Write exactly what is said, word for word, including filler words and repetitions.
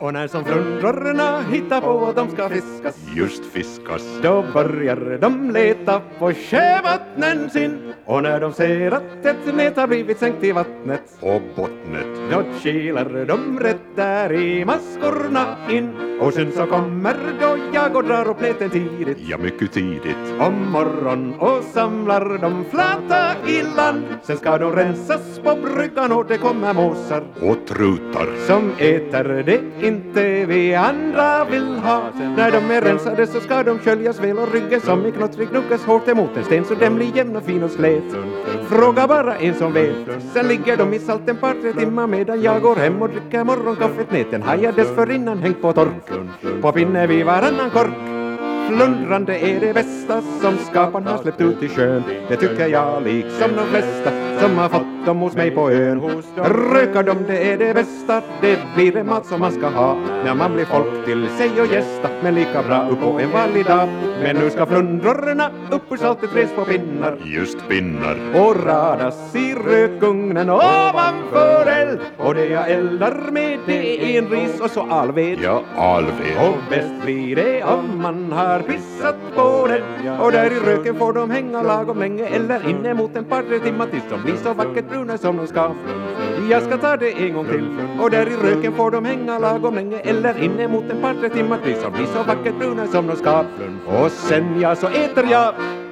Och när som flundrorna hittar på att de ska fiskas, just fiskas, då börjar de leta på sjövattnen sin. Och när de ser att ett nät har blivit sänkt i vattnet på bottnet, då kilar de rätt där i maskorna in. Och sen så kommer då jag och drar upp näten tidigt, ja mycket tidigt, om morgon och samlar de flata i land. Sen ska de rensas på bryggan och det kommer måsar och trutar som äter det inte vi andra vill ha. När de är rensade så ska de sköljas väl och ryggen som i knottrig gnuggas hårt emot en sten så den blir jämn och fin och slät. Fråga bara en som vet. Sen ligger de i salten par tre timmar medan jag går hem och dricker morgonkaffet. Näten har jag dessförinnan hängt på tork på pinne vid varannan kork. Flundrande är det bästa som skaparen har släppt ut i sjön. Det tycker jag liksom de flesta som har fått dem hos mig på ön. Rökar de det är det bästa, det blir det mat som man ska ha när man blir folk till sig och gästa. Men lika bra upp på en vanlig dag. Men nu ska flundrorna upp ur saltet res på pinnar, just pinnar, och radas i rökugnen ovanför eld. Och det jag eldar med det är en ris och så alved. ja alved, Och bäst blir det om man har pissat på den. Och där i röken får de hänga lagom länge eller inne mot en par tre timmar tills de blir så vackert bruna som de ska. Jag ska ta det en gång till. Och där i röken får de hänga lagom länge eller inne mot en par tre timmar tills de blir så vackert bruna som de ska. Och sen ja så äter jag